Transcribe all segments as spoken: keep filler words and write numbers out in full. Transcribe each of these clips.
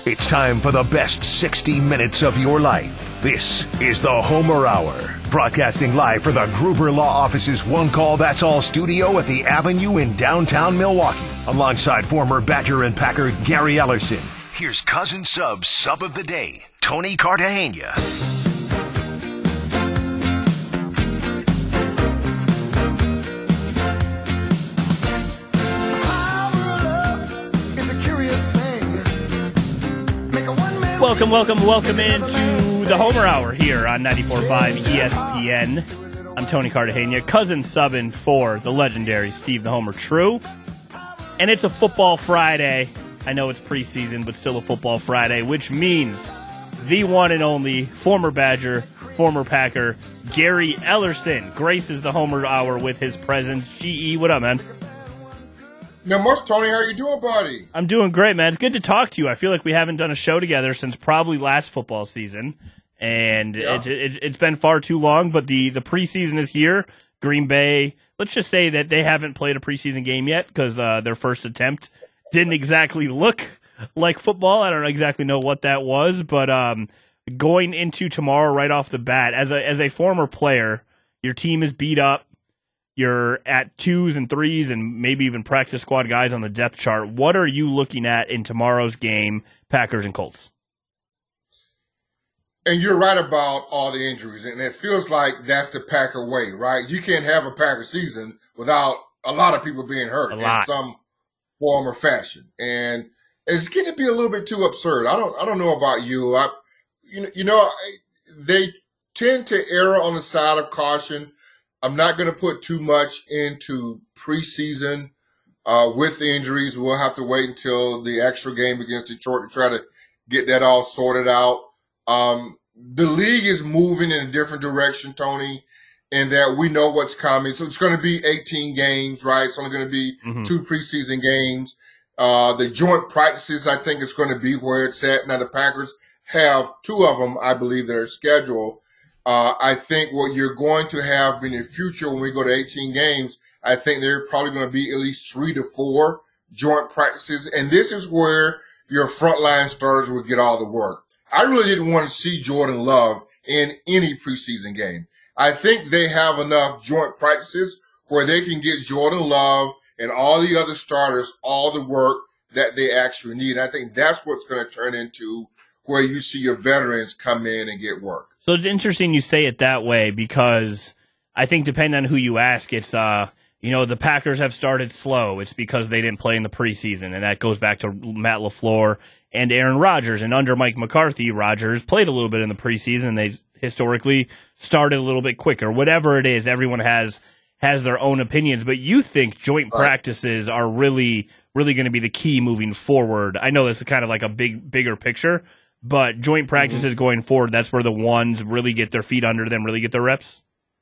It's time for the best sixty minutes of your life. This is the Homer Hour, broadcasting live for the Gruber Law Office's One Call That's All studio at the Avenue in downtown Milwaukee. Alongside former Badger and Packer Gary Ellerson, here's Cousin Sub's Sub of the Day, Tony Cartagena. Welcome, welcome, welcome into the Homer Hour here on ninety-four point five E S P N. I'm Tony Cartagena, cousin subbing for the legendary Steve the Homer True. And it's a football Friday. I know it's preseason, but still a football Friday, which means the one and only former Badger, former Packer, Gary Ellerson graces the Homer Hour with his presence. G E, what up, man? Not much, Tony. How you doing, buddy? I'm doing great, man. It's good to talk to you. I feel like we haven't done a show together since probably last football season, and yeah. it's, it's it's been far too long, but the, the preseason is here. Green Bay, let's just say that they haven't played a preseason game yet because uh, their first attempt didn't exactly look like football. I don't exactly know what that was, but um, going into tomorrow right off the bat, as a as a former player, your team is beat up. You're at twos and threes and maybe even practice squad guys on the depth chart. What are you looking at in tomorrow's game, Packers and Colts? And you're right about all the injuries, and it feels like that's the Packer way, right? You can't have a Packer season without a lot of people being hurt in some form or fashion. And it's getting to be a little bit too absurd. I don't I don't know about you. I, you know, you know, they tend to err on the side of caution. I'm not going to put too much into preseason uh, with the injuries. We'll have to wait until the extra game against Detroit to try to get that all sorted out. Um, the league is moving in a different direction, Tony, in that we know what's coming. So it's going to be eighteen games, right? It's only going to be mm-hmm. two preseason games. Uh, the joint practices, I think, is going to be where it's at. Now, the Packers have two of them, I believe, that are scheduled. Uh, I think what you're going to have in the future when we go to eighteen games, I think there are probably going to be at least three to four joint practices. And this is where your frontline starters will get all the work. I really didn't want to see Jordan Love in any preseason game. I think they have enough joint practices where they can get Jordan Love and all the other starters all the work that they actually need. I think that's what's going to turn into where you see your veterans come in and get work. So it's interesting you say it that way because I think depending on who you ask, it's, uh, you know, the Packers have started slow. It's because they didn't play in the preseason, and that goes back to Matt LaFleur and Aaron Rodgers. And under Mike McCarthy, Rodgers played a little bit in the preseason. They historically started a little bit quicker. Whatever it is, everyone has has their own opinions. But you think joint right. practices are really, really going to be the key moving forward. I know this is kind of like a big, bigger picture. But joint practices mm-hmm. going forward, that's where the ones really get their feet under them, really get their reps?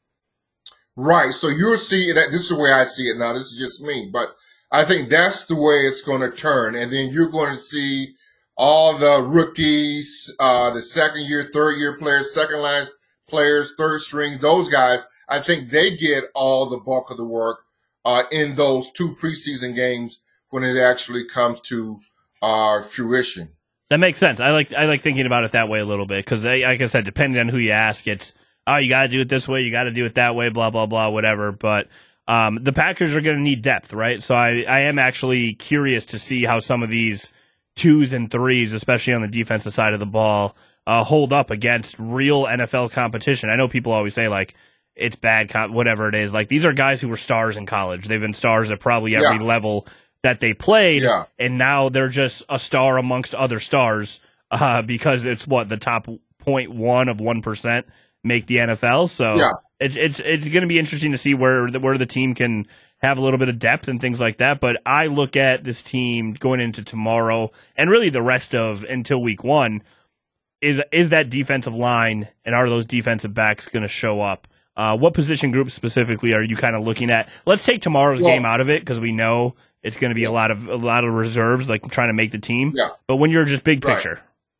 Right. So you'll see that. This is the way I see it now. This is just me. But I think that's the way it's going to turn. And then you're going to see all the rookies, uh, the second year, third year players, second line players, third string, those guys. I think they get all the bulk of the work uh, in those two preseason games when it actually comes to uh, fruition. That makes sense. I like I like thinking about it that way a little bit because, like I said, depending on who you ask, it's, oh, you got to do it this way, you got to do it that way, blah, blah, blah, whatever. But um, the Packers are going to need depth, right? So I, I am actually curious to see how some of these twos and threes, especially on the defensive side of the ball, uh, hold up against real N F L competition. I know people always say, like, it's bad, comp- whatever it is. Like, these are guys who were stars in college. They've been stars at probably every yeah. level that they played, yeah. and now they're just a star amongst other stars uh, because it's what the top zero point one of one percent make the N F L. So yeah. it's it's it's going to be interesting to see where the, where the team can have a little bit of depth and things like that. But I look at this team going into tomorrow and really the rest of until week one is is that defensive line and are those defensive backs going to show up? Uh, what position group specifically are you kind of looking at? Let's take tomorrow's well, game out of it because we know it's going to be a lot of a lot of reserves, like trying to make the team. Yeah. But when you're just big Right. picture,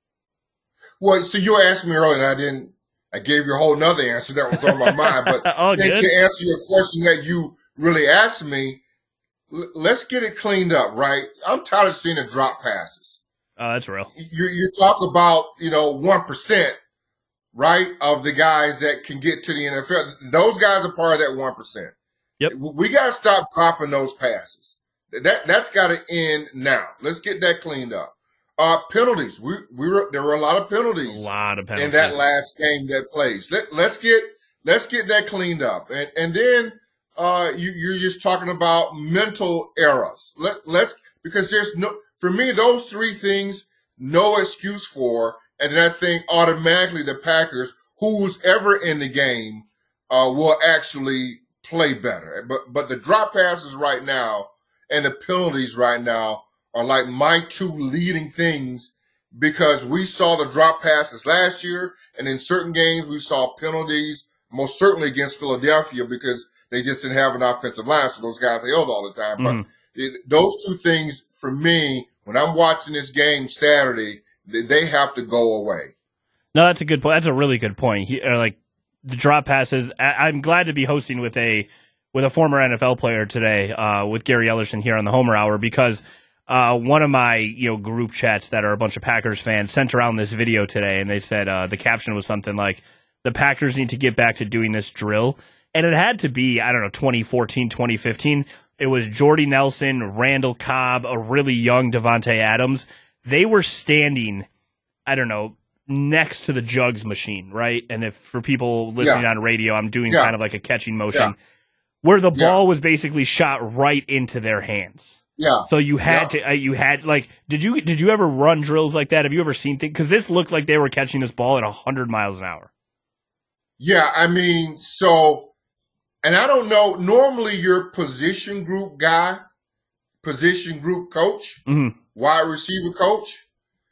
Well, so you asked me earlier, and I didn't. I gave you a whole nother answer that was on my mind. But All then good. to answer your question that you really asked me, l- let's get it cleaned up, right? I'm tired of seeing the drop passes. Oh, that's real. You you talk about, you know, one percent, right, of the guys that can get to the N F L. Those guys are part of that one percent. Yep. We got to stop dropping those passes. That that's got to end now. Let's get that cleaned up. Uh, penalties. We we were there were a lot of penalties. A lot of penalties in that last game that plays. Let let's get let's get that cleaned up. And and then uh, you you're just talking about mental errors. Let let's because there's no for me those three things no excuse for. And then I think automatically the Packers, who's ever in the game, uh, will actually play better. But but the drop passes right now and the penalties right now are like my two leading things because we saw the drop passes last year, and in certain games we saw penalties, most certainly against Philadelphia because they just didn't have an offensive line, so those guys held all the time. Mm-hmm. But it, those two things, for me, when I'm watching this game Saturday, they have to go away. No, that's a good point. That's a really good point. He, uh, like the drop passes. I, I'm glad to be hosting with a with a former N F L player today, uh, with Gary Ellerson here on the Homer Hour, because uh, one of my you know group chats that are a bunch of Packers fans sent around this video today, and they said uh, the caption was something like, "The Packers need to get back to doing this drill," and it had to be I don't know twenty fourteen, twenty fifteen. It was Jordy Nelson, Randall Cobb, a really young Devontae Adams. They were standing, I don't know, next to the jugs machine, right? And if for people listening yeah. on radio, I'm doing yeah. kind of like a catching motion, yeah. where the ball yeah. was basically shot right into their hands. Yeah. So you had yeah. to, uh, you had like, did you did you ever run drills like that? Have you ever seen things? Because this looked like they were catching this ball at one hundred miles an hour. Yeah, I mean, so, and I don't know, normally your position group guy, position group coach, mm-hmm. wide receiver coach,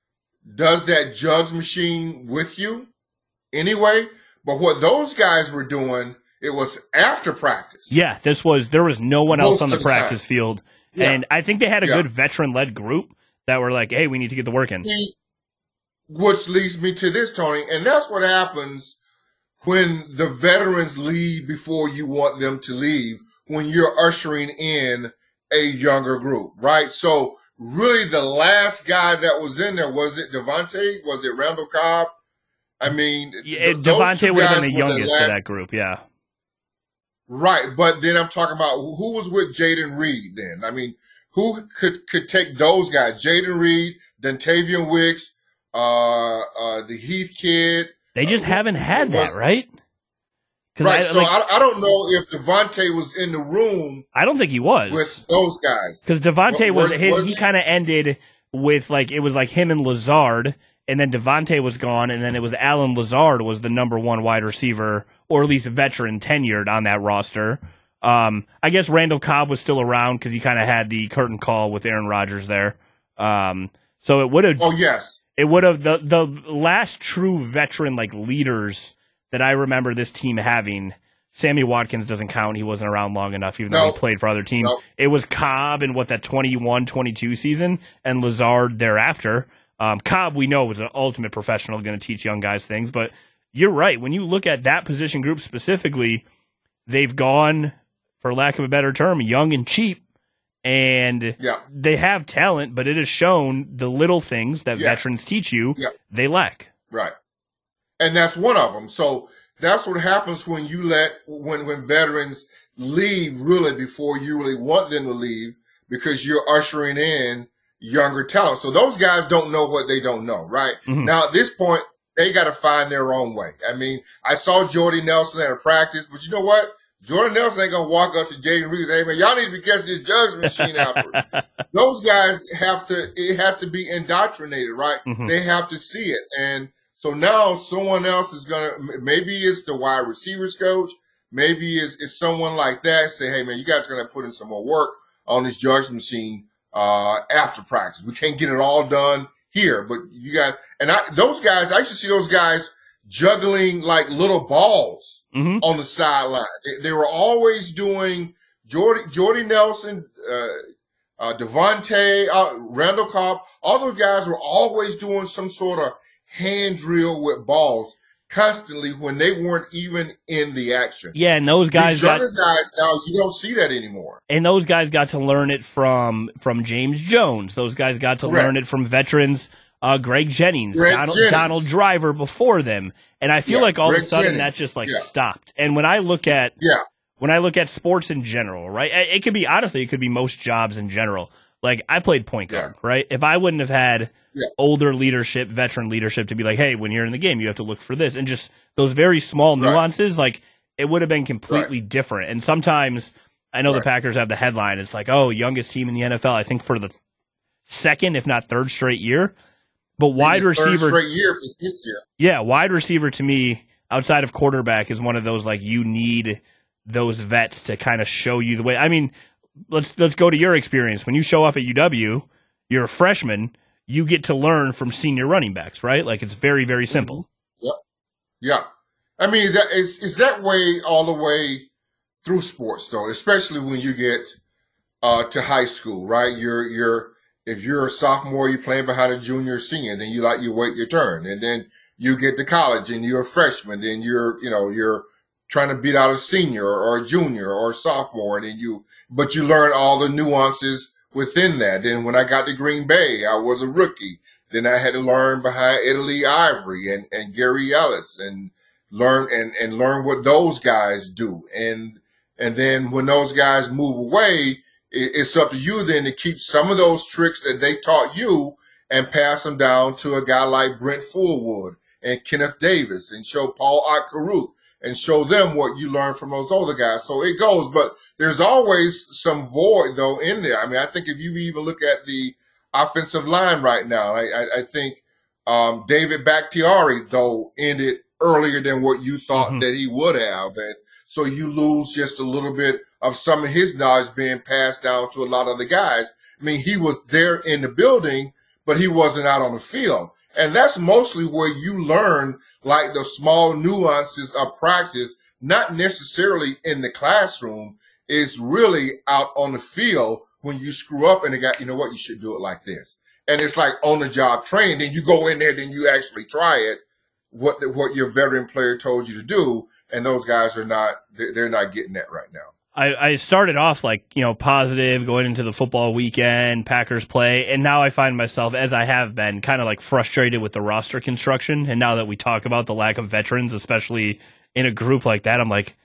does that jugs machine with you anyway. But what those guys were doing, it was after practice. Yeah, this was, there was no one Most else on the, the practice time. field. Yeah. And I think they had a yeah. good veteran-led group that were like, hey, we need to get the work in. Which leads me to this, Tony, and that's what happens when the veterans leave before you want them to leave, when you're ushering in a younger group, right? So really the last guy that was in there, was it Devontae? Was it Randall Cobb? I mean, yeah, th- Devontae would have been the youngest the last... of that group, yeah. Right, but then I'm talking about who was with Jaden Reed then? I mean, who could could take those guys? Jaden Reed, Dontavian Wicks, uh, uh, the Heath kid. They just uh, haven't had that, was... right? Right, I, so like, I, I don't know if Devontae was in the room. I don't think he was. With those guys. Because Devontae was, was, his, was he kind of ended with, like, it was like him and Lazard, and then Devontae was gone, and then it was Alan Lazard was the number one wide receiver, or at least veteran tenured on that roster. Um, I guess Randall Cobb was still around because he kind of had the curtain call with Aaron Rodgers there. Um, so it would have. Oh, yes. It would have, the, the last true veteran, like, leaders that I remember this team having, Sammy Watkins doesn't count. He wasn't around long enough, even though nope. he played for other teams. Nope. It was Cobb in what, that twenty-one twenty-two season, and Lazard thereafter. Um, Cobb, we know, was an ultimate professional, going to teach young guys things. But you're right. When you look at that position group specifically, they've gone, for lack of a better term, young and cheap. And yeah. they have talent, but it has shown the little things that yeah. veterans teach you, yeah. they lack. Right. And that's one of them. So that's what happens when you let, when, when veterans leave really before you really want them to leave, because you're ushering in younger talent. So those guys don't know what they don't know, right? Mm-hmm. Now at this point, they got to find their own way. I mean, I saw Jordy Nelson at a practice, but you know what? Jordan Nelson ain't going to walk up to Jaden Reed and say, hey, man, y'all need to be catching this jugs machine out. Those guys have to, it has to be indoctrinated, right? Mm-hmm. They have to see it. And so now someone else is going to, maybe it's the wide receivers coach, maybe it's, it's someone like that, say, hey, man, you guys are going to put in some more work on this jugs machine uh, after practice. We can't get it all done here, but you got, and I, those guys, I used to see those guys juggling like little balls mm-hmm. on the sideline. They, they were always doing Jordy, Jordy Nelson, uh, uh, Devontae, uh, Randall Cobb. All those guys were always doing some sort of hand drill with balls, constantly when they weren't even in the action. Yeah, and those guys These got younger guys now, you don't see that anymore. And those guys got to learn it from from James Jones. Those guys got to Correct. learn it from veterans, uh, Greg Jennings, Greg Donald, Jennings. Donald Driver before them. And I feel Yeah, like all Greg of a sudden Jennings. that just like Yeah. stopped. And when I look at Yeah. when I look at sports in general, right? It could be honestly, it could be most jobs in general. Like I played point guard, Yeah. right? If I wouldn't have had Yeah. older leadership, veteran leadership to be like, hey, when you're in the game, you have to look for this, and just those very small nuances, like it would have been completely Right. different. And sometimes I know Right. the Packers have the headline. It's like, oh, youngest team in the N F L. I think for the second, if not third straight year. But wide Maybe receiver, third straight year for this year. yeah, wide receiver to me, outside of quarterback, is one of those like you need those vets to kind of show you the way. I mean, let's let's go to your experience. When you show up at U W, you're a freshman. You get to learn from senior running backs, right? Like it's very, very simple. Yep. Yeah. I mean, that is is that way all the way through sports, though, especially when you get uh, to high school, right? You're you're if you're a sophomore, you're playing behind a junior or senior, then you like you wait your turn, and then you get to college and you're a freshman, then you're you know you're trying to beat out a senior or a junior or a sophomore, and then you but you learn all the nuances within that. Then when I got to Green Bay, I was a rookie. Then I had to learn behind Italy Ivory and, and Gary Ellis and learn and, and learn what those guys do. And and then when those guys move away, it, it's up to you then to keep some of those tricks that they taught you and pass them down to a guy like Brent Fullwood and Kenneth Davis and show Paul Otkaruk and show them what you learned from those older guys. So it goes, but there's always some void, though, in there. I mean, I think if you even look at the offensive line right now, I, I, I think um, David Bakhtiari, though, ended earlier than what you thought mm-hmm. that he would have. And so you lose just a little bit of some of his knowledge being passed down to a lot of the guys. I mean, he was there in the building, but he wasn't out on the field. And that's mostly where you learn, like, the small nuances of practice, not necessarily in the classroom. It's really out on the field when you screw up and the guy, you know what, you should do it like this. And it's like on-the-job training. Then you go in there, then you actually try it, what the, what your veteran player told you to do, and those guys are not, they're, they're not getting that right now. I, I started off like, you know, positive going into the football weekend, Packers play, and now I find myself, as I have been, kind of like frustrated with the roster construction. And now that we talk about the lack of veterans, especially in a group like that, I'm like,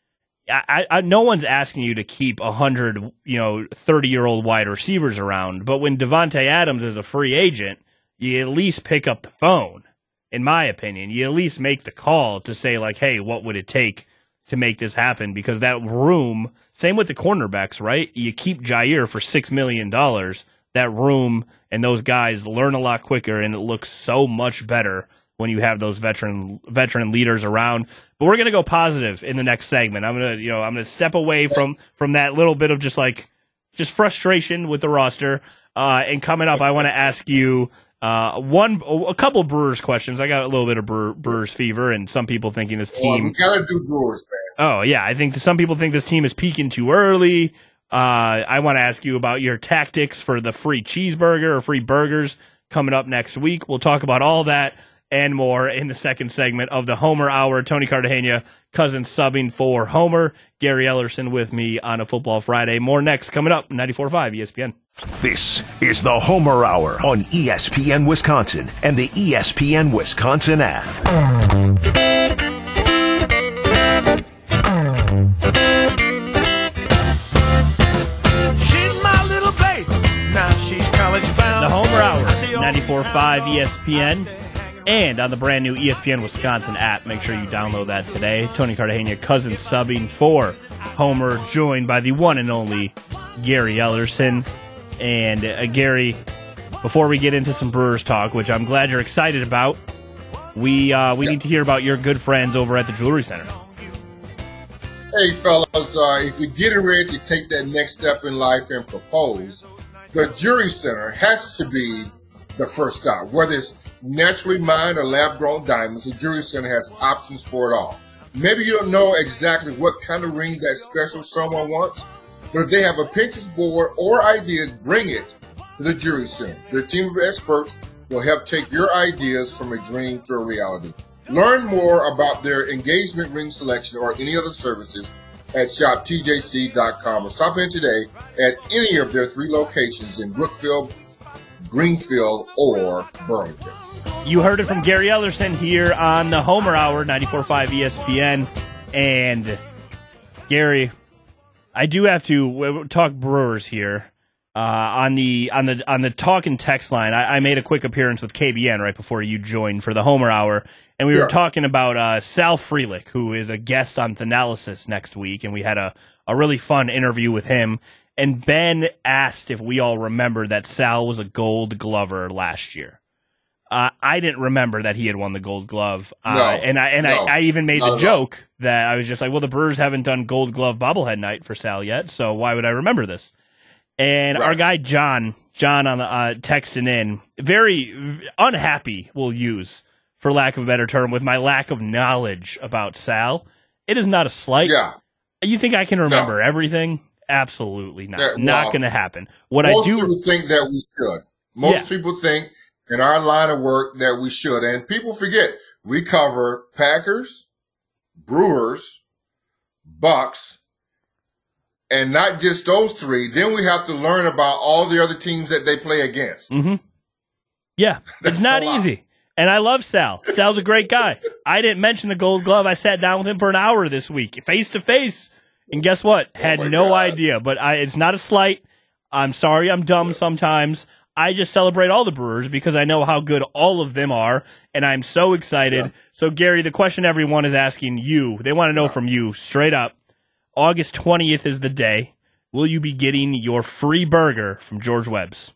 I, I, no one's asking you to keep a hundred, you know, thirty-year-old wide receivers around. But when Devontae Adams is a free agent, you at least pick up the phone. In my opinion, you at least make the call to say like, hey, what would it take to make this happen? Because that room, same with the cornerbacks, right? You keep Jair for six million dollars. That room and those guys learn a lot quicker, and it looks so much better when you have those veteran veteran leaders around. But we're gonna go positive in the next segment. I'm gonna, you know, I'm gonna step away from from that little bit of just like just frustration with the roster. Uh, and coming up, I want to ask you uh, one, a couple Brewers questions. I got a little bit of Brewer, Brewers fever, and some people thinking this team. Well, we gotta do Brewers, man. Oh yeah, I think that some people think this team is peaking too early. Uh, I want to ask you about your tactics for the free cheeseburger or free burgers coming up next week. We'll talk about all that and more in the second segment of the Homer Hour. Tony Cartagena, cousin subbing for Homer. Gary Ellerson with me on a Football Friday. More next, coming up, ninety-four point five E S P N. This is the Homer Hour on E S P N Wisconsin and the E S P N Wisconsin app. She's my little baby. Now she's college bound. The Homer Hour, ninety-four point five E S P N. And on the brand new E S P N Wisconsin app. Make sure you download that today. Tony Cartagena, cousin subbing for Homer, joined by the one and only Gary Ellerson. And uh, Gary, before we get into some Brewers talk, which I'm glad you're excited about, we uh, we yeah. need to hear about your good friends over at the Jewelry Center. Hey, fellas, uh, if you're getting ready to take that next step in life and propose, the Jewelry Center has to be the first stop. Whether it's naturally mined or lab-grown diamonds, the Jewelry Center has options for it all. Maybe you don't know exactly what kind of ring that special someone wants, but if they have a Pinterest board or ideas, bring it to the Jewelry Center. Their team of experts will help take your ideas from a dream to a reality. Learn more about their engagement ring selection or any other services at shop T J C dot com or stop in today at any of their three locations in Brookfield, Greenfield, or Burlington. You heard it from Gary Ellerson here on the Homer Hour, ninety-four point five E S P N. And, Gary, I do have to talk Brewers here. Uh, on the on the on the talk and text line, I, I made a quick appearance with K B N right before you joined for the Homer Hour, and we yeah. were talking about uh, Sal Frelick, who is a guest on Thanalysis next week, and we had a, a really fun interview with him. And Ben asked if we all remember that Sal was a Gold Glover last year. Uh, I didn't remember that he had won the Gold Glove, uh, no, and I and no, I, I even made the joke all. that I was just like, well, the Brewers haven't done Gold Glove bobblehead night for Sal yet, so why would I remember this? And right. our guy John, John on the uh, texting in, very v- unhappy, we'll use, for lack of a better term, with my lack of knowledge about Sal. It is not a slight. Yeah. You think I can remember no. everything? Absolutely not. Yeah, well, not going to happen. What most I do people think that we should. Most yeah. people think in our line of work that we should, and people forget we cover Packers, Brewers, Bucks. And not just those three. Then we have to learn about all the other teams that they play against. Mm-hmm. Yeah, it's not easy. And I love Sal. Sal's a great guy. I didn't mention the Gold Glove. I sat down with him for an hour this week, face to face. And guess what? Had oh no God. idea. But I, it's not a slight. I'm sorry I'm dumb sometimes. I just celebrate all the Brewers because I know how good all of them are. And I'm so excited. Yeah. So, Gary, the question everyone is asking you, they want to know yeah. from you straight up. August twentieth is the day. Will you be getting your free burger from George Webb's?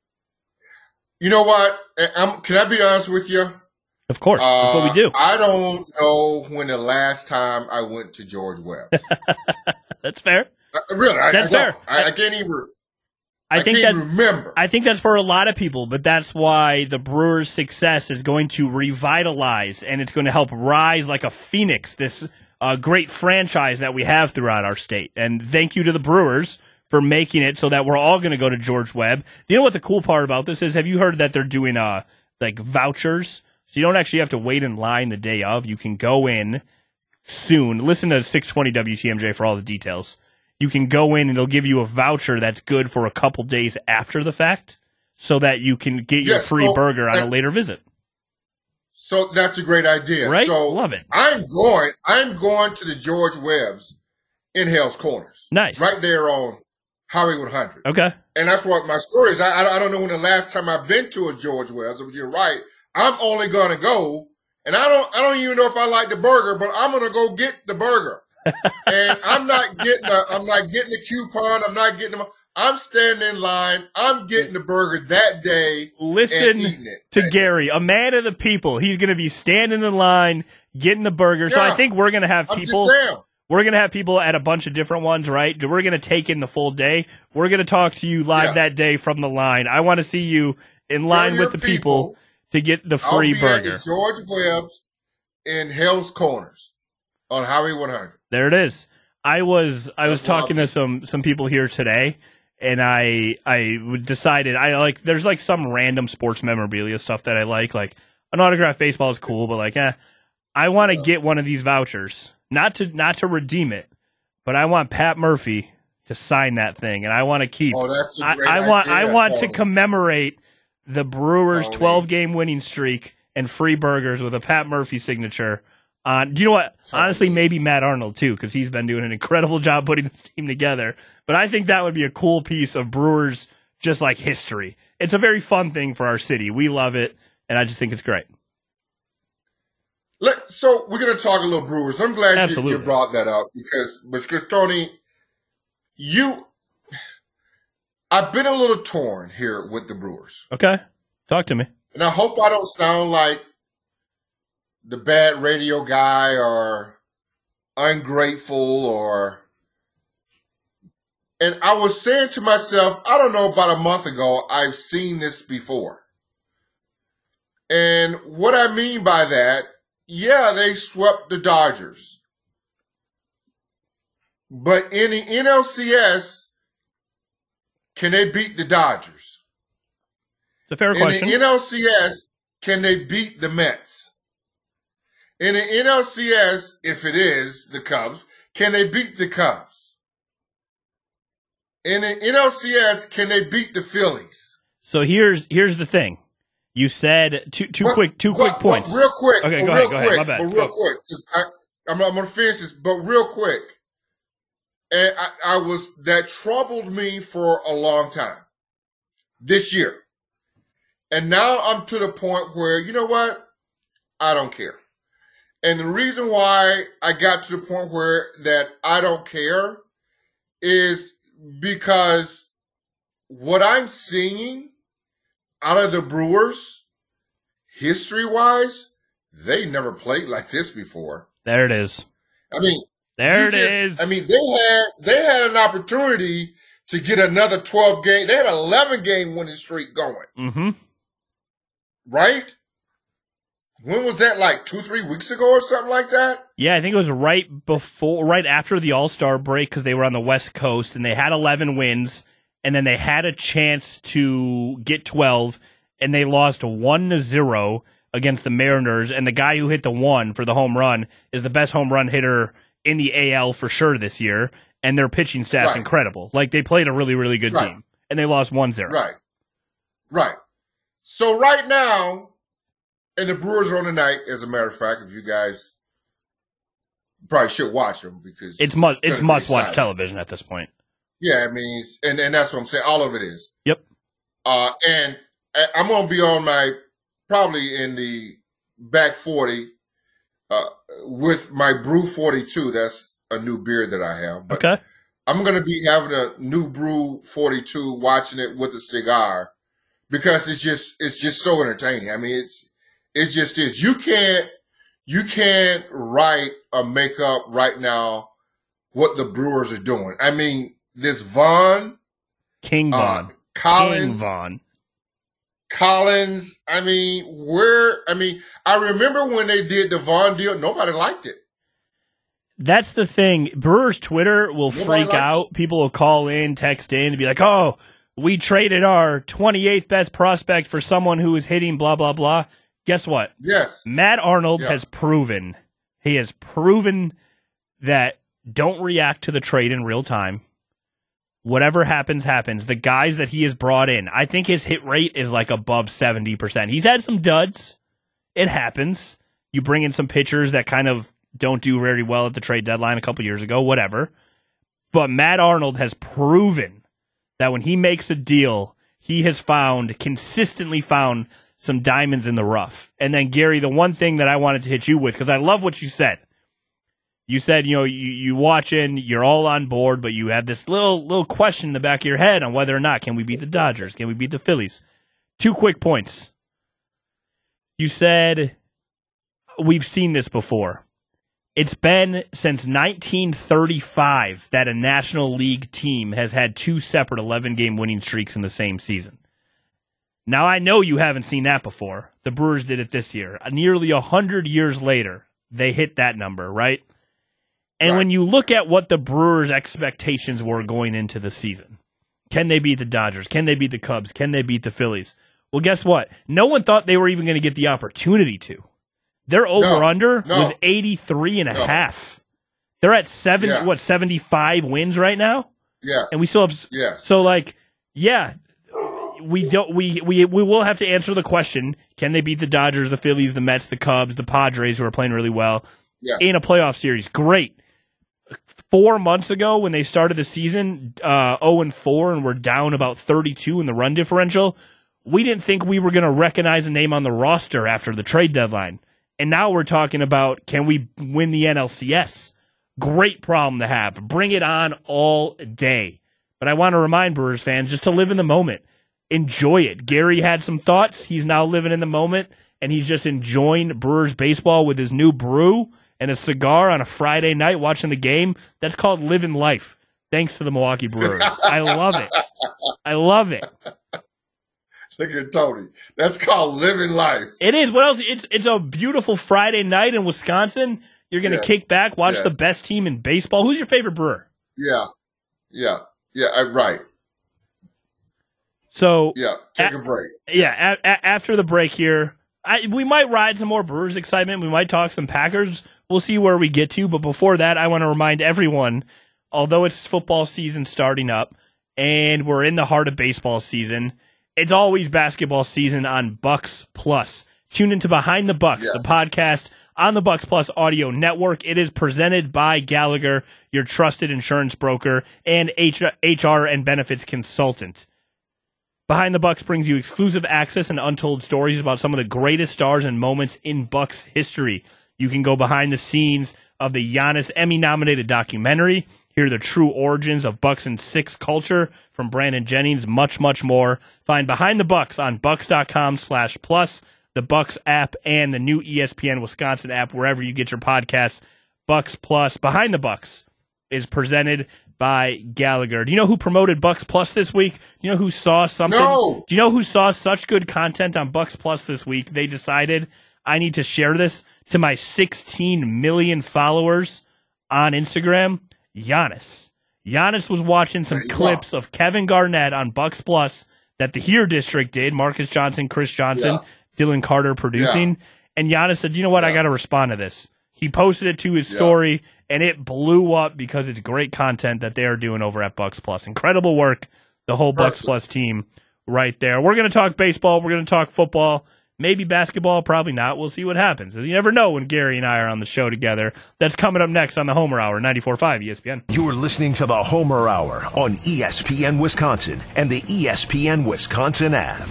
You know what? I'm, can I be honest with you? Of course. Uh, That's what we do. I don't know when the last time I went to George Webb's. That's fair. Uh, really? I, that's I fair. I, I can't even I, I think can't that's, remember. I think that's for a lot of people, but that's why the Brewers' success is going to revitalize and it's going to help rise like a phoenix, this uh, great franchise that we have throughout our state. And thank you to the Brewers for making it so that we're all going to go to George Webb. You know what the cool part about this is? Have you heard that they're doing uh like vouchers? So you don't actually have to wait in line the day of. You can go in soon. Listen to six twenty W T M J for all the details. You can go in and they'll give you a voucher that's good for a couple days after the fact so that you can get your yes, free so burger on a later visit. So that's a great idea. Right? So Love it. I'm going, I'm going to the George Webb's in Hell's Corners. Nice. Right there on Highway one hundred. Okay. And that's what my story is. I, I don't know when the last time I've been to a George Webb's, but you're right. I'm only going to go, and I don't, I don't even know if I like the burger, but I'm going to go get the burger. And I'm not getting a, I'm not getting a coupon. I'm not getting them. I'm standing in line. I'm getting the burger that day. Listen and eating it to Gary, a man of the people. He's going to be standing in line, getting the burger. Yeah, so I think we're going to have people. We're going to have people at a bunch of different ones, right? We're going to take in the full day. We're going to talk to you live yeah. that day from the line. I want to see you in line with the people, people to get the free I'll be burger. At the George Webb's in Hell's Corners on Highway one hundred. There it is. I was I was That's talking lovely. to some some people here today, and I I decided I like there's like some random sports memorabilia stuff that I like. Like an autographed baseball is cool, but like eh, I want to get one of these vouchers. Not to not to redeem it, but I want Pat Murphy to sign that thing, and I want to keep. Oh, that's a I, great I want idea, I want Tony. to commemorate the Brewers' Tony. twelve game winning streak and free burgers with a Pat Murphy signature. On do you know what? Tony. Honestly, maybe Matt Arnold too, because he's been doing an incredible job putting this team together. But I think that would be a cool piece of Brewers just like history. It's a very fun thing for our city. We love it, and I just think it's great. Let, so we're going to talk a little Brewers. I'm glad you, you brought that up because, because Tony, you, I've been a little torn here with the Brewers. Okay, talk to me. And I hope I don't sound like the bad radio guy or ungrateful or. And I was saying to myself, I don't know, about a month ago, I've seen this before. And what I mean by that, yeah, they swept the Dodgers. But in the N L C S, can they beat the Dodgers? It's a fair in question. In the N L C S, can they beat the Mets? In the N L C S, if it is the Cubs, can they beat the Cubs? In the N L C S, can they beat the Phillies? So here's here's the thing. You said two two but, quick two but, quick points. Real quick. Okay, go real ahead. Go quick, ahead. My bad. But real go. quick, I, I'm, I'm going to finish this. But real quick, and I, I was that troubled me for a long time this year, and now I'm to the point where you know what, I don't care. And the reason why I got to the point where that I don't care is because what I'm seeing out of the Brewers, history-wise, they never played like this before. There it is. I mean, there it just, is. I mean, they had they had an opportunity to get another twelve game. They had an eleven game winning streak going. Mm-hmm. Right? When was that? Like two, three weeks ago or something like that? Yeah, I think it was right before, right after the All-Star break because they were on the West Coast and they had eleven wins. And then they had a chance to get twelve, and they lost one to zero against the Mariners. And the guy who hit the one for the home run is the best home run hitter in the A L for sure this year. And their pitching staff's right. incredible. Like, they played a really, really good right. team. And they lost one zero. Right. Right. So right now, and the Brewers are on tonight, as a matter of fact, if you guys probably should watch them because it's, mu- it's must-watch television at this point. Yeah, I mean, and, and that's what I'm saying. All of it is. Yep. Uh, and I'm going to be on my, probably in the back forty uh, with my Brew forty-two. That's a new beer that I have. But okay. I'm going to be having a new Brew forty-two, watching it with a cigar because it's just, it's just so entertaining. I mean, it's, it just is. You can't, you can't write or make up right now what the Brewers are doing. I mean, this Vaughn, King Vaughn, uh, Collins, King Vaughn, Collins. I mean, where? I mean, I remember when they did the Vaughn deal. Nobody liked it. That's the thing. Brewers Twitter will nobody freak out. It. People will call in, text in, and be like, "Oh, we traded our twenty-eighth best prospect for someone who is hitting blah blah blah." Guess what? Yes, Matt Arnold yeah. has proven. He has proven that don't react to the trade in real time. Whatever happens, happens. The guys that he has brought in, I think his hit rate is like above seventy percent. He's had some duds. It happens. You bring in some pitchers that kind of don't do very well at the trade deadline a couple years ago, whatever. But Matt Arnold has proven that when he makes a deal, he has found, consistently found some diamonds in the rough. And then, Gary, the one thing that I wanted to hit you with, because I love what you said. You said, you know, you, you watching, you're all on board, but you have this little little question in the back of your head on whether or not can we beat the Dodgers? Can we beat the Phillies? Two quick points. You said, we've seen this before. It's been since nineteen thirty-five that a National League team has had two separate eleven-game winning streaks in the same season. Now, I know you haven't seen that before. The Brewers did it this year. Nearly one hundred years later, they hit that number, right? And right. when you look at what the Brewers' expectations were going into the season, can they beat the Dodgers? Can they beat the Cubs? Can they beat the Phillies? Well, guess what? No one thought they were even going to get the opportunity to. Their over-under no, no, was eighty-three and a no. half. They're at seven, yeah. what, seventy-five wins right now? Yeah. And we still have, yeah. so like, yeah, we don't, we, we, we will have to answer the question, can they beat the Dodgers, the Phillies, the Mets, the Cubs, the Padres, who are playing really well yeah. in a playoff series? Great. Four months ago when they started the season, uh, oh and four, and we're down about thirty-two in the run differential, we didn't think we were going to recognize a name on the roster after the trade deadline. And now we're talking about, can we win the N L C S? Great problem to have. Bring it on all day. But I want to remind Brewers fans just to live in the moment. Enjoy it. Gary had some thoughts. He's now living in the moment, and he's just enjoying Brewers baseball with his new brew and a cigar on a Friday night watching the game. That's called living life, thanks to the Milwaukee Brewers. I love it. I love it. Look at Tony. That's called living life. It is. What else? It's it's a beautiful Friday night in Wisconsin. You're going to yes. kick back, watch yes. the best team in baseball. Who's your favorite Brewer? Yeah. Yeah. Yeah. Right. So yeah, take a- a break. Yeah. A- a- after the break here, I, we might ride some more Brewers excitement. We might talk some Packers. We'll see where we get to. But before that, I want to remind everyone, although it's football season starting up and we're in the heart of baseball season, it's always basketball season on Bucks Plus. Tune into Behind the Bucks, yeah. the podcast on the Bucks Plus audio network. It is presented by Gallagher, your trusted insurance broker and H R and benefits consultant. Behind the Bucks brings you exclusive access and untold stories about some of the greatest stars and moments in Bucks history. You can go behind the scenes of the Giannis Emmy-nominated documentary, hear the true origins of Bucks and Six culture from Brandon Jennings, much, much more. Find Behind the Bucks on bucks.com slash plus, the Bucks app, and the new E S P N Wisconsin app, wherever you get your podcasts. Bucks Plus. Behind the Bucks is presented by Gallagher. Do you know who promoted Bucks Plus this week? Do you know who saw something? No. Do you know who saw such good content on Bucks Plus this week? They decided, I need to share this to my sixteen million followers on Instagram. Giannis. Giannis was watching some clips of Kevin Garnett on Bucks Plus that the Here District did. Marcus Johnson, Chris Johnson, yeah. Dylan Carter producing. Yeah. And Giannis said, you know what? Yeah. I got to respond to this. He posted it to his yeah. story, and it blew up because it's great content that they are doing over at Bucks Plus. Incredible work, the whole Bucks Plus team right there. We're going to talk baseball. We're going to talk football. Maybe basketball, probably not. We'll see what happens. You never know when Gary and I are on the show together. That's coming up next on the Homer Hour, ninety-four point five E S P N. You're listening to the Homer Hour on E S P N Wisconsin and the E S P N Wisconsin app.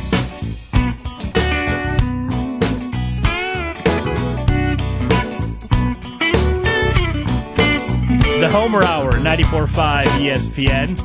The Homer Hour, ninety-four point five E S P N,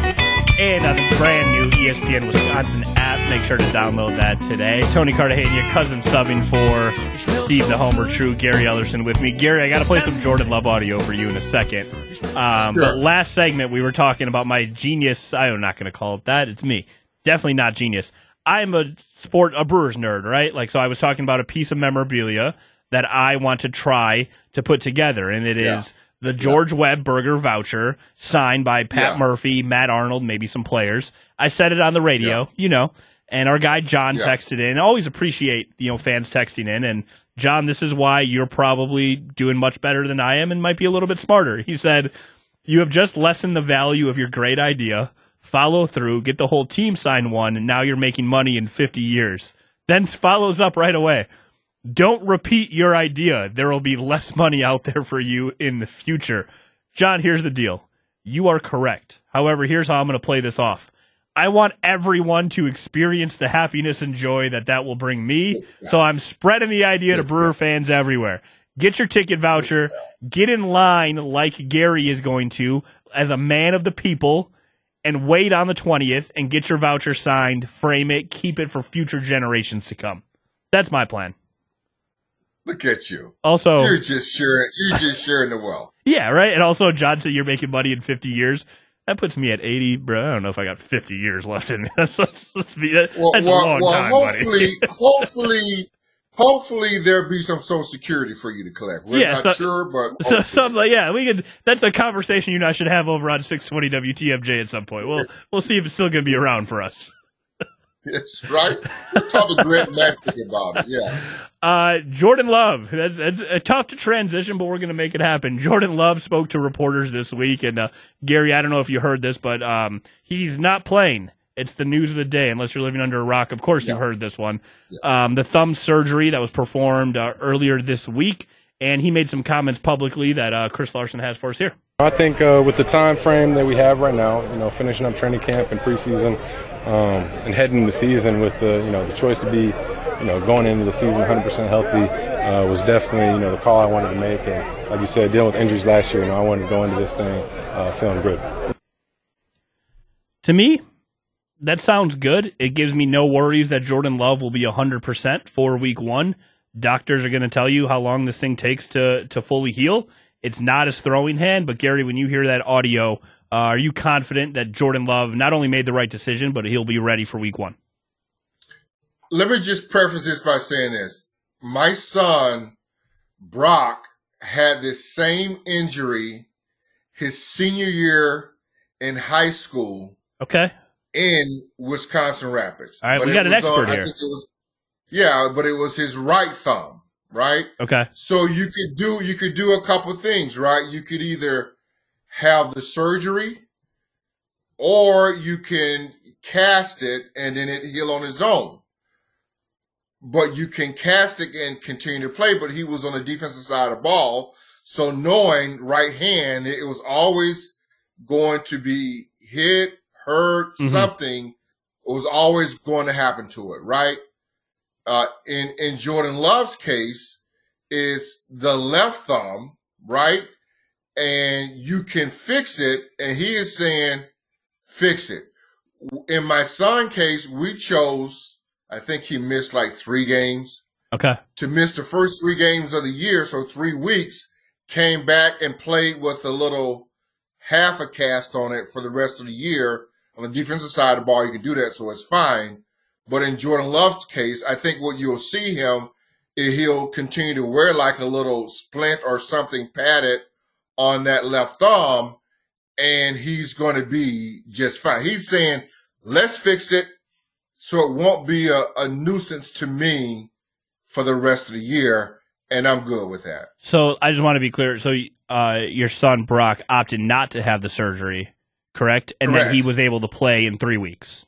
and on the brand new E S P N Wisconsin app. Make sure to download that today. Tony Cartagena, cousin subbing for Steve the Homer True, Gary Ellerson with me. Gary, I got to play some Jordan Love audio for you in a second. Um, sure. But last segment, we were talking about my genius. I'm not going to call it that. It's me. Definitely not genius. I'm a sport, a Brewers nerd, right? Like, so I was talking about a piece of memorabilia that I want to try to put together, and it yeah. is the George yeah. Webb Burger voucher signed by Pat yeah. Murphy, Matt Arnold, maybe some players. I said it on the radio, yeah. you know, and our guy John yeah. texted in. I always appreciate, you know, fans texting in. And John, this is why you're probably doing much better than I am and might be a little bit smarter. He said, you have just lessened the value of your great idea, follow through, get the whole team sign one, and now you're making money in fifty years. Then follows up right away. Don't repeat your idea. There will be less money out there for you in the future. John, here's the deal. You are correct. However, here's how I'm going to play this off. I want everyone to experience the happiness and joy that that will bring me. So I'm spreading the idea to Brewer fans everywhere. Get your ticket voucher. Get in line like Gary is going to as a man of the people and wait on the twentieth and get your voucher signed, frame it, keep it for future generations to come. That's my plan. Look at you. Also, you're just sharing. You're just sharing the wealth. Yeah, right. And also, John said you're making money in fifty years. That puts me at eighty, bro. I don't know if I got fifty years left in me. That's, that's, that's, that's well, a well, long well, time, hopefully, buddy. hopefully, hopefully there'll be some Social Security for you to collect. We're yeah, not so, sure, but so something like yeah, we could. That's a conversation you and I should have over on six twenty W T M J at some point. We'll we'll see if it's still going to be around for us. Yes, right. We're talking great magic about it. Yeah. Uh, Jordan Love. That's, that's uh, tough to transition, but we're going to make it happen. Jordan Love spoke to reporters this week, and uh, Gary, I don't know if you heard this, but um, he's not playing. It's the news of the day, unless you're living under a rock. Of course, yeah. you've heard this one. Yeah. Um, the thumb surgery that was performed uh, earlier this week, and he made some comments publicly that uh, Chris Larson has for us here. I think uh, with the time frame that we have right now, you know, finishing up training camp and preseason, um, and heading into the season with the, you know, the choice to be, you know, going into the season one hundred percent healthy uh, was definitely, you know, the call I wanted to make. And like you said, dealing with injuries last year, you know, I wanted to go into this thing uh, feeling good. To me, that sounds good. It gives me no worries that Jordan Love will be one hundred percent for week one. Doctors are going to tell you how long this thing takes to, to fully heal. It's not his throwing hand, but Gary, when you hear that audio, uh, are you confident that Jordan Love not only made the right decision, but he'll be ready for week one? Let me just preface this by saying this. My son, Brock, had this same injury his senior year in high school. Okay. In Wisconsin Rapids. All right, but we got an expert on, here. I think it was, Yeah, but it was his right thumb, right? Okay. So you could do you could do a couple things, right? You could either have the surgery, or you can cast it and then it heal on its own. But you can cast it and continue to play, but he was on the defensive side of the ball. So knowing right hand, it was always going to be hit, hurt, mm-hmm. something was always going to happen to it, right? Uh, in, in Jordan Love's case, is the left thumb, right? And you can fix it. And he is saying, fix it. In my son's case, we chose, I think he missed like three games. Okay. To miss the first three games of the year, so three weeks, came back and played with a little half a cast on it for the rest of the year. On the defensive side of the ball, you can do that, so it's fine. But in Jordan Love's case, I think what you'll see him is he'll continue to wear like a little splint or something padded on that left thumb, and he's going to be just fine. He's saying, let's fix it so it won't be a, a nuisance to me for the rest of the year, and I'm good with that. So I just want to be clear. So uh, your son, Brock, opted not to have the surgery, correct? And Correct. then he was able to play in three weeks.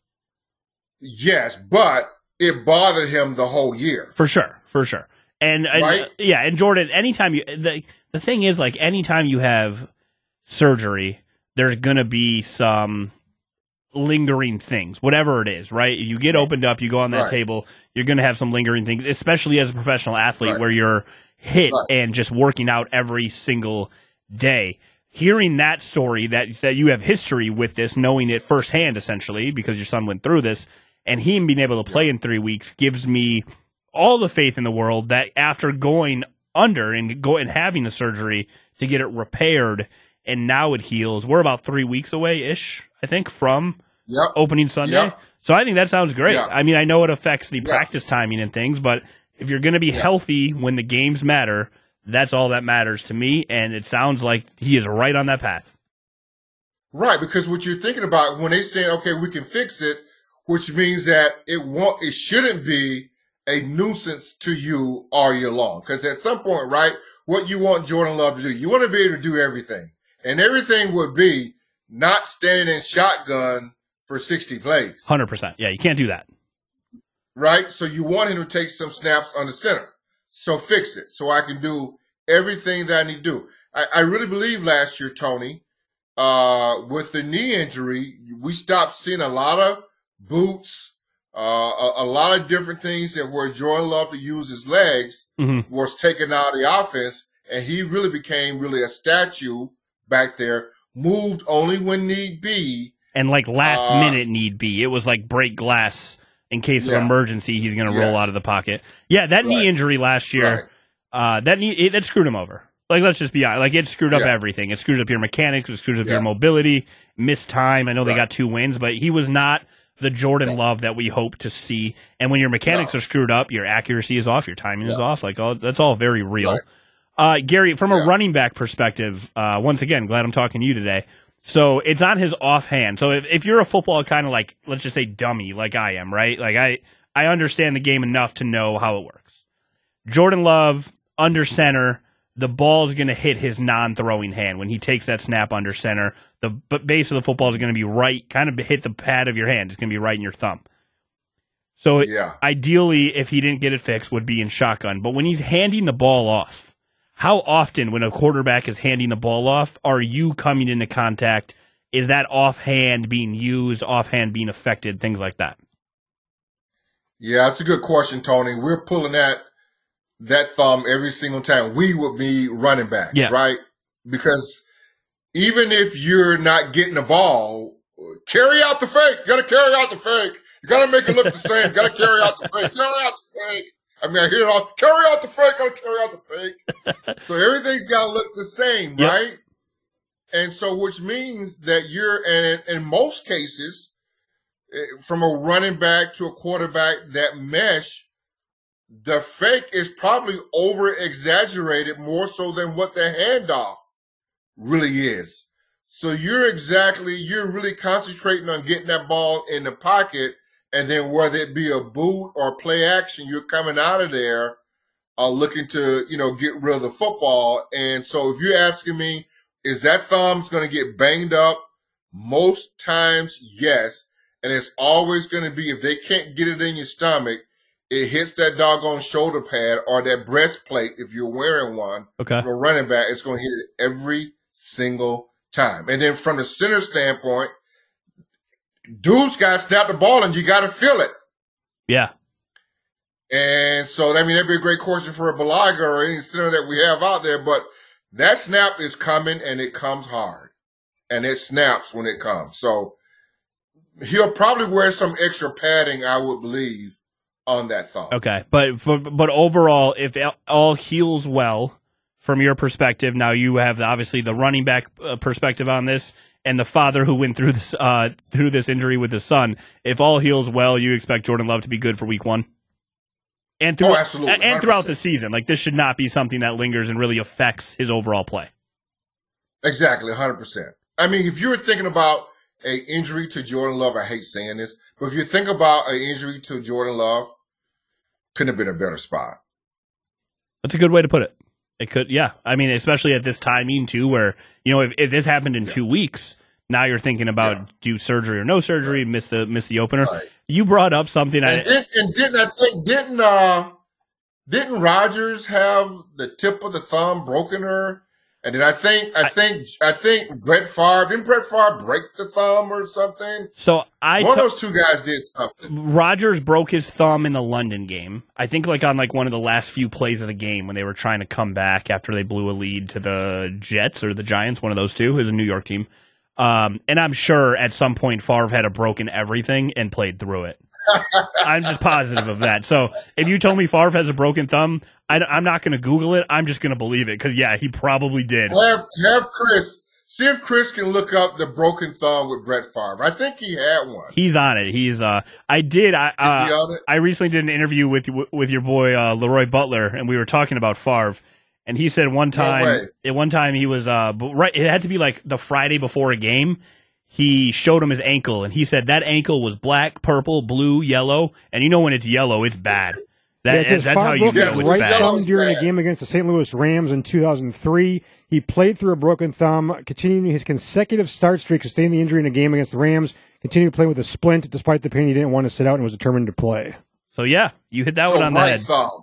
Yes, but it bothered him the whole year. For sure, for sure. And, and right? uh, yeah, and Jordan, anytime you the the thing is, like, anytime you have surgery, there's gonna be some lingering things, whatever it is, right? You get opened up, you go on that right. table, you're gonna have some lingering things, especially as a professional athlete right. where you're hit right. and just working out every single day. Hearing that story, that that you have history with this, knowing it firsthand, essentially, because your son went through this, and him being able to play in three weeks gives me all the faith in the world that after going under and go and having the surgery to get it repaired, and now it heals, we're about three weeks away ish, I think, from yep. opening Sunday. Yep. So I think that sounds great. Yep. I mean, I know it affects the yep. practice timing and things, but if you're going to be yep. healthy when the games matter, that's all that matters to me, and it sounds like he is right on that path. Right, because what you're thinking about when they say, okay, we can fix it, which means that it won't, it shouldn't be a nuisance to you all year long. Because at some point, right, what you want Jordan Love to do, you want to be able to do everything. And everything would be not standing in shotgun for sixty plays. one hundred percent. Yeah, you can't do that. Right? So you want him to take some snaps on the center. So fix it. So I can do everything that I need to do. I, I really believe last year, Tony, uh, with the knee injury, we stopped seeing a lot of boots, uh, a, a lot of different things that where Jordan loved to use his legs mm-hmm. was taken out of the offense. And he really became really a statue back there, moved only when need be. And like last uh, minute need be. It was like break glass in case yeah. of emergency. He's going to yes. roll out of the pocket. Yeah, that right. knee injury last year, right. uh, that knee, it, that screwed him over. Like, let's just be honest. Like, it screwed up yeah. everything. It screwed up your mechanics. It screwed up yeah. your mobility, missed time. I know right. they got two wins, but he was not the Jordan right. Love that we hope to see. And when your mechanics no. are screwed up, your accuracy is off, your timing yeah. is off. Like, all, that's all very real. Right. Uh, Gary, from yeah. a running back perspective, uh, once again, glad I'm talking to you today. So it's on his offhand. So if, if you're a football kind of like, let's just say dummy like I am, right? Like I, I understand the game enough to know how it works. Jordan Love, under center, the ball is going to hit his non-throwing hand. When he takes that snap under center, the b- base of the football is going to be right, kind of hit the pad of your hand. It's going to be right in your thumb. So yeah. ideally, if he didn't get it fixed, would be in shotgun. But when he's handing the ball off, how often when a quarterback is handing the ball off, are you coming into contact? Is that offhand being used, offhand being affected, things like that? Yeah, that's a good question, Tony. We're pulling that that thumb every single time. We would be running backs, yeah. right? Because even if you're not getting the ball, carry out the fake. You got to carry out the fake. You got to make it look the same. You got to carry out the fake. Carry out the fake. I mean, I hear it all. Carry out the fake. Got to carry out the fake. So everything's got to look the same, yep. right? And so, which means that you're, and in most cases, from a running back to a quarterback, that mesh, the fake is probably over exaggerated more so than what the handoff really is. So you're exactly, you're really concentrating on getting that ball in the pocket And then whether it be a boot or play action, you're coming out of there uh, looking to, you know, get rid of the football. And so if you're asking me, is that thumb's going to get banged up? Most times, yes. And it's always going to be, if they can't get it in your stomach, it hits that doggone shoulder pad or that breastplate if you're wearing one. Okay. From a running back, it's going to hit it every single time. And then from the center standpoint, dude's got to snap the ball and you got to feel it. Yeah. And so, I mean, that'd be a great question for a Bulaga or any center that we have out there. But that snap is coming and it comes hard. And it snaps when it comes. So he'll probably wear some extra padding, I would believe, on that thumb. Okay. But, but, but overall, if all heals well, from your perspective, now you have obviously the running back uh, perspective on this, and the father who went through this uh, through this injury with his son. If all heals well, you expect Jordan Love to be good for Week One, and through, oh, absolutely, and, and throughout the season. Like this should not be something that lingers and really affects his overall play. Exactly, one hundred percent. I mean, if you were thinking about an injury to Jordan Love, I hate saying this, but if you think about an injury to Jordan Love, couldn't have been a better spot. That's a good way to put it. It could, yeah. I mean, especially at this timing, too, where, you know, if, if this happened in yeah. two weeks, now you're thinking about yeah. do surgery or no surgery, right. miss the miss the opener. Right. You brought up something. And, I, did, and didn't I think, didn't, uh, didn't Rodgers have the tip of the thumb broken her? And then I think, I, I think, I think Brett Favre, didn't Brett Favre break the thumb or something? So I One t- of those two guys did something. Rodgers broke his thumb in the London game. I think like on like one of the last few plays of the game when they were trying to come back after they blew a lead to the Jets or the Giants, one of those two. It was a New York team. Um, and I'm sure at some point Favre had a broken everything and played through it. I'm just positive of that. So if you told me Favre has a broken thumb, I, I'm not going to Google it. I'm just going to believe it because, yeah, he probably did. Have, have Chris, see if Chris can look up the broken thumb with Brett Favre. I think he had one. He's on it. He's. Uh, I did. I uh, Is he on it? I recently did an interview with with your boy uh, Leroy Butler, and we were talking about Favre. And he said one time, no at one time he was uh, right. It had to be like the Friday before a game. He showed him his ankle, and he said that ankle was black, purple, blue, yellow. And you know when it's yellow, it's bad. That, yeah, that's how you know it's right bad. thumb during a game against the Saint Louis Rams in two thousand three. He played through a broken thumb, continuing his consecutive start streak, sustained the injury in a game against the Rams, continued to play with a splint despite the pain. He didn't want to sit out and was determined to play. So, yeah, you hit that so one on right the head. Thumb.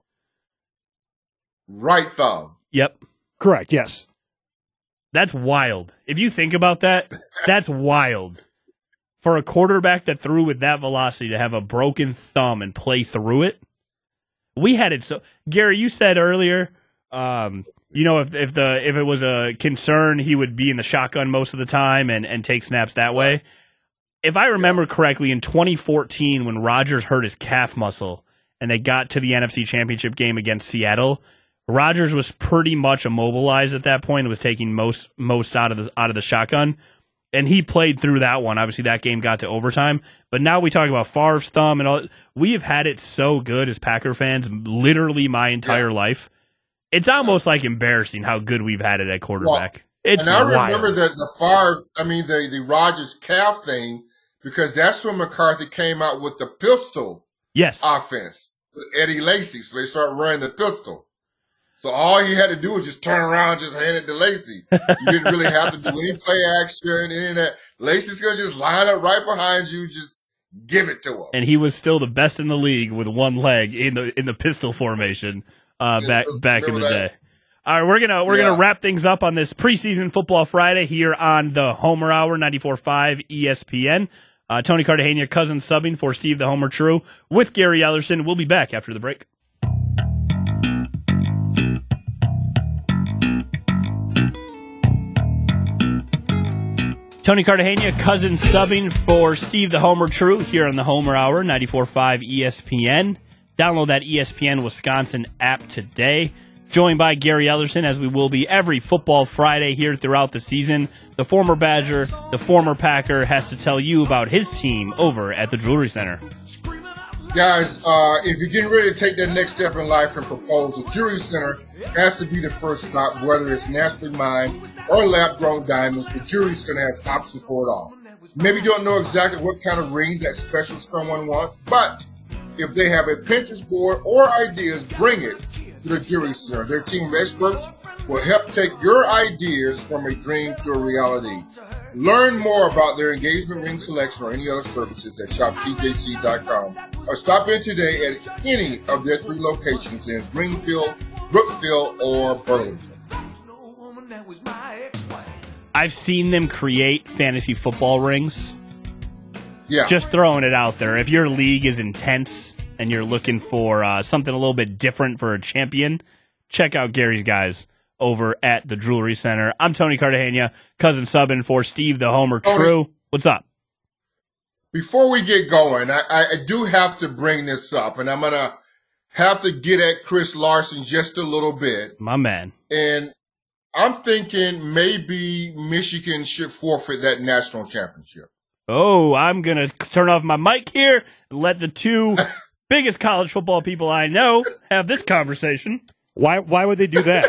Right thumb. Yep. Correct, yes. That's wild. If you think about that, that's wild. For a quarterback that threw with that velocity to have a broken thumb and play through it. We had it so Gary, you said earlier, um, you know, if if the if it was a concern, he would be in the shotgun most of the time and, and take snaps that way. If I remember correctly, in twenty fourteen, when Rodgers hurt his calf muscle and they got to the N F C Championship game against Seattle, Rodgers was pretty much immobilized at that point and was taking most most out of the out of the shotgun. And he played through that one. Obviously, that game got to overtime. But now we talk about Favre's thumb and all. We have had it so good as Packer fans, literally my entire yeah. life. It's almost like embarrassing how good we've had it at quarterback. Well, it's and I wild. remember the the Favre, I mean the the Rodgers calf thing, because that's when McCarthy came out with the pistol yes. offense with Eddie Lacy. So they started running the pistol. So all he had to do was just turn around, just hand it to Lacy. You didn't really have to do any play action, any of that. Lacy's gonna just line up right behind you, just give it to him. And he was still the best in the league with one leg in the in the pistol formation uh, yeah, back back in the that. day. All right, we're gonna we're yeah. gonna wrap things up on this preseason football Friday here on the Homer Hour, ninety-four point five E S P N. Uh, Tony Cartagena, cousin subbing for Steve the Homer True with Gary Ellerson. We'll be back after the break. Tony Cartagena, cousin subbing for Steve the Homer True here on the Homer Hour, ninety-four point five E S P N. Download that E S P N Wisconsin app today. Joined by Gary Ellerson, as we will be every football Friday here throughout the season. The former Badger, the former Packer, has to tell you about his team over at the Jewelry Center. Guys, uh, if you're getting ready to take that next step in life and propose, the Jewelry Center has to be the first stop, whether it's naturally mined or lab-grown diamonds. The Jewelry Center has options for it all. Maybe you don't know exactly what kind of ring that special someone wants, but if they have a Pinterest board or ideas, bring it to the Jewelry Center. Their team of experts will help take your ideas from a dream to a reality. Learn more about their engagement ring selection or any other services at shop T J C dot com or stop in today at any of their three locations in Greenfield, Brookfield, or Burlington. I've seen them create fantasy football rings. Yeah. Just throwing it out there. If your league is intense and you're looking for uh, something a little bit different for a champion, check out Gary's guys over at the Jewelry Center. I'm Tony Cartagena, cousin subbing for Steve the Homer True. What's up? Before we get going, I, I do have to bring this up, and I'm going to have to get at Chris Larson just a little bit. My man. And I'm thinking maybe Michigan should forfeit that national championship. Oh, I'm going to turn off my mic here and let the two biggest college football people I know have this conversation. Why Why would they do that?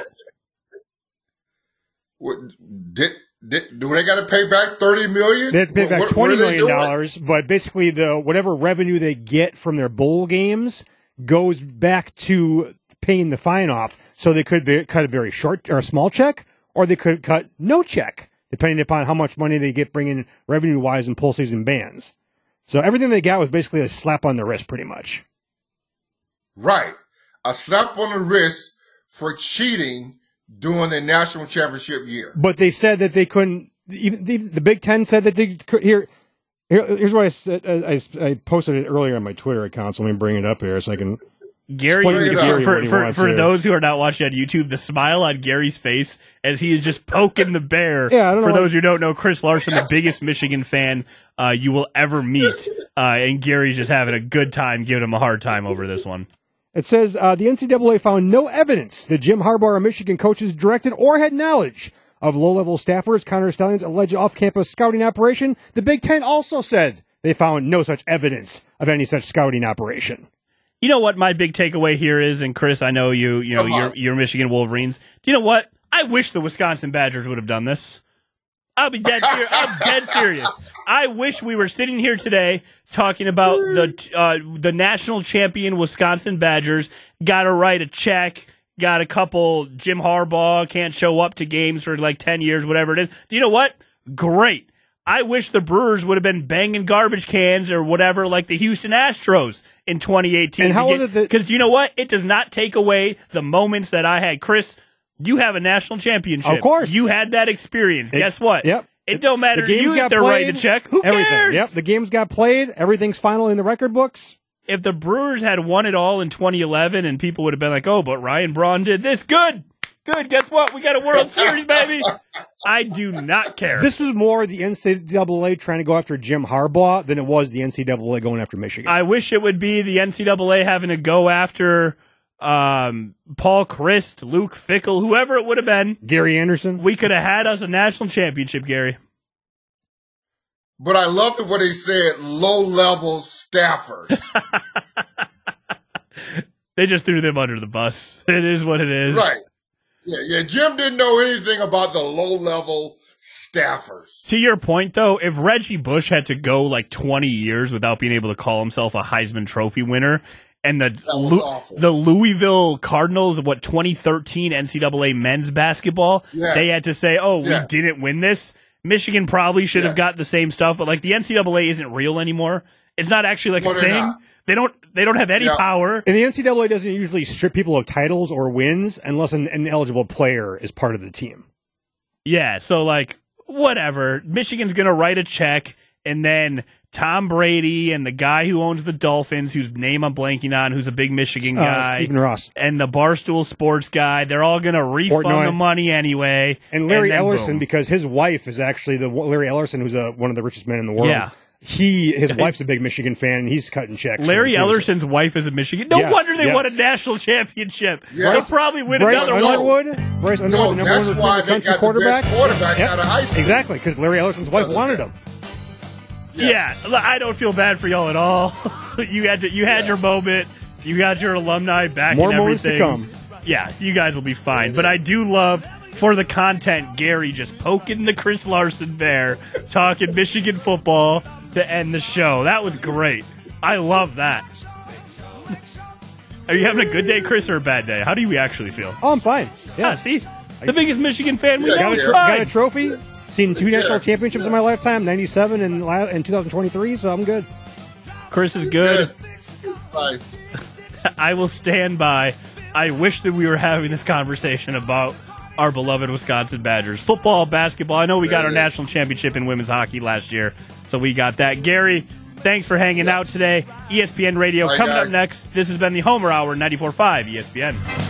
What, did, did, do they got to pay back thirty million dollars? They have to pay back what, twenty what million dollars, but basically the whatever revenue they get from their bowl games goes back to paying the fine off. So they could be, cut a very short or a small check, or they could cut no check, depending upon how much money they get bringing revenue-wise in post season bans. So everything they got was basically a slap on the wrist, pretty much. Right. A slap on the wrist for cheating during the national championship year. But they said that they couldn't, even the, the Big Ten said that they could, here, here here's what I said, I, I posted it earlier on my Twitter account, so let me bring it up here so I can... Gary, Gary for, for, for those who are not watching on YouTube, the smile on Gary's face as he is just poking the bear. Yeah, I don't for know. those who don't know, Chris Larson, the biggest Michigan fan uh, you will ever meet, uh, and Gary's just having a good time giving him a hard time over this one. It says uh, the N C double A found no evidence that Jim Harbaugh or Michigan coaches directed or had knowledge of low-level staffers Connor Stalions' alleged off-campus scouting operation. The Big Ten also said they found no such evidence of any such scouting operation. You know what my big takeaway here is, and Chris, I know you, you know, you're, you're Michigan Wolverines. Do you know what? I wish the Wisconsin Badgers would have done this. I'll be dead serious. I'm dead serious. I wish we were sitting here today talking about the uh, the national champion Wisconsin Badgers. Got to write a check. Got a couple. Jim Harbaugh can't show up to games for like ten years, whatever it is. Do you know what? Great. I wish the Brewers would have been banging garbage cans or whatever like the Houston Astros in twenty eighteen. And how was it that- Because you know what? It does not take away the moments that I had. Chris, you have a national championship. Of course. You had that experience. It- Guess what? Yep. It don't matter The to games you that got they're played, writing a check. Who everything. cares? Yep, the games got played. Everything's final in the record books. If the Brewers had won it all in twenty eleven and people would have been like, oh, but Ryan Braun did this. Good. Good. Guess what? We got a World Series, baby. I do not care. This was more the N C double A trying to go after Jim Harbaugh than it was the N C double A going after Michigan. I wish it would be the N C double A having to go after um, Paul Christ, Luke Fickell, whoever it would have been. Gary Anderson. We could have had us a national championship, Gary. But I loved what he said, low-level staffers. They just threw them under the bus. It is what it is. Right. Yeah, yeah. Jim didn't know anything about the low-level staffers. To your point, though, if Reggie Bush had to go like twenty years without being able to call himself a Heisman Trophy winner, and the Lu- the Louisville Cardinals, what, twenty thirteen N C double A men's basketball, yes. they had to say, oh, yes. we didn't win this. Michigan probably should have yes. got the same stuff, but like the N C double A isn't real anymore. It's not actually like no, a thing. Not. They don't they don't have any yeah. power. And the N C double A doesn't usually strip people of titles or wins unless an ineligible player is part of the team. Yeah, so like, whatever. Michigan's going to write a check, and then Tom Brady and the guy who owns the Dolphins, whose name I'm blanking on, who's a big Michigan guy. Uh, Stephen Ross. And the Barstool Sports guy, they're all going to refund Portnoy. the money anyway. And Larry and Ellerson, boom. because his wife is actually the Larry Ellerson, who's a, one of the richest men in the world. Yeah. He, his wife's a big Michigan fan, and he's cutting checks. Larry Ellerson's wife is a Michigan. No yes, wonder they yes. won a national championship. Yes. They'll probably win Bryce another one. Underwood, Bryce Underwood, No, the number that's one why recruited they country got the quarterback. best quarterback Yep. out of high school. Exactly, because Larry Ellerson's wife wanted him. Yeah. yeah, I don't feel bad for y'all at all. you had to, you had Yeah. your moment. You got your alumni back More and moments everything. to come. Yeah, you guys will be fine. But I do love for the content, Gary just poking the Chris Larson bear, talking Michigan football to end the show. That was great. I love that. Are you having a good day, Chris, or a bad day? How do you actually feel? Oh, I'm fine. Yeah, ah, see? The biggest Michigan fan we Yeah, know got, a is tro- fine. got a trophy. Seen two national Yeah. championships in my lifetime, ninety-seven and la- and twenty twenty-three, so I'm good. Chris is good. Like, I will stand by. I wish that we were having this conversation about our beloved Wisconsin Badgers. Football, basketball. I know we got our national championship in women's hockey last year, so we got that. Gary, thanks for hanging out today. E S P N Radio Bye, coming guys. up next. This has been the Homer Hour, ninety-four point five E S P N.